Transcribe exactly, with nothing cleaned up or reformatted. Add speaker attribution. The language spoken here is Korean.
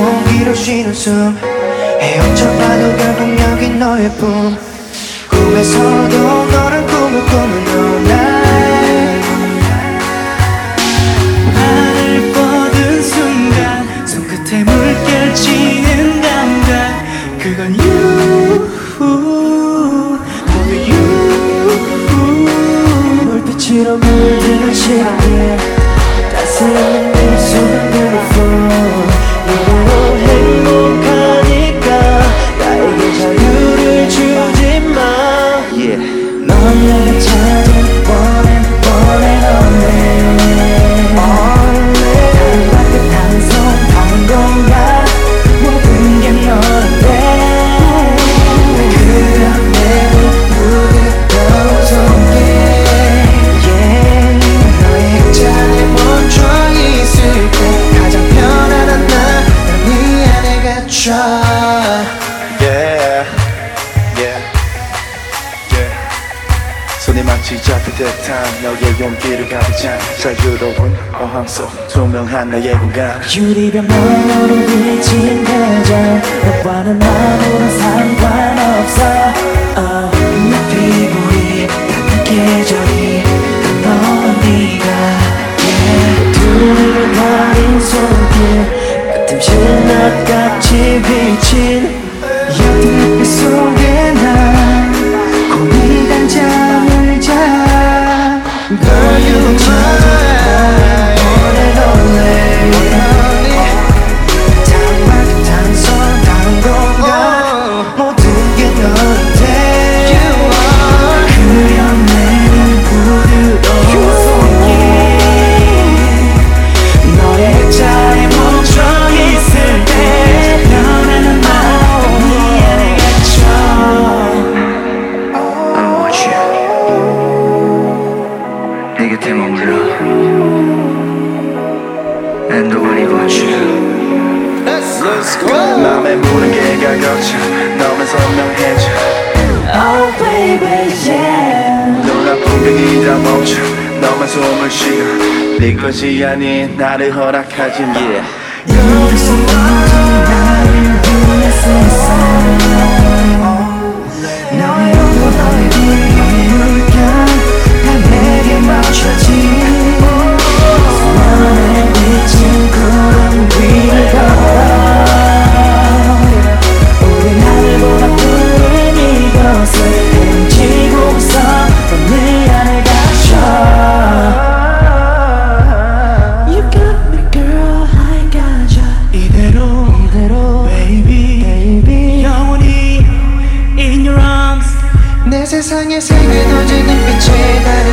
Speaker 1: 공기로 쉬는 숨 헤엄쳐봐도 결국 여기 너의 품 꿈에서도 너를 꿈을 꾸는 너 하늘 뻗은 순간 손끝에 물결 치는 감각 그건 you 모두 you 불빛으로 물드는 시간에 따스한 내 손은 beautiful 너로 행복하니까 나에게 자유를 주지마 yeah. 넌 내가 찾은 one and one and only 다른 밖에 다른 손 다른 공간 모든 게 너인데 그런 내 부드러운 손길 yeah. 너의 액자에 멈춰 있을 때 가장 편안한 나 네 안에 갇혀
Speaker 2: Yeah, yeah, yeah. 손이 마치 잡힐 듯한 너의 용기를 가득 찬 자유로운 어항 속 투명한 나의 공간
Speaker 1: 유리병 너로 비친 대전 너와는 아무런 상관없어 oh, 내 피부에 닿는 계절이 다 너와 네가 yeah. 둘을 가린 손길 끝없이 낯같이 비친 옅은 햇빛 속에 난 고민한 잠을 자 Girl you mine one and only 다른 말 다른 손 다른 공간 모든 게 너인데 You are 그려내는 부드러운 손길 너의 액자에 멈춰 있을 때 변하는 마음 네 안에 갇혀
Speaker 3: I want you 내 곁에 머물러 And nobody but you
Speaker 2: Let's go 맘에 모든 게 가거쳐 너만 선명해져
Speaker 1: Oh baby yeah
Speaker 2: 놀란 풍경이 다 멈춰 너만 숨을 쉬어 네 것이 아닌 나를 허락하지 마 yeah.
Speaker 1: 너를 숨어진 나를 위해 세상 너의 온도 너의 불 너의 물결 다 내게 맞춰진 수많은 비친 구름 위를 걸어 우린 하늘보다 푸른 이곳을 헤엄치고서 네 안에 갇혀 You got me girl I got ya 이대로 이대로 baby baby 영원히 in your arms 내 세상에 색을 던지는 빛에 날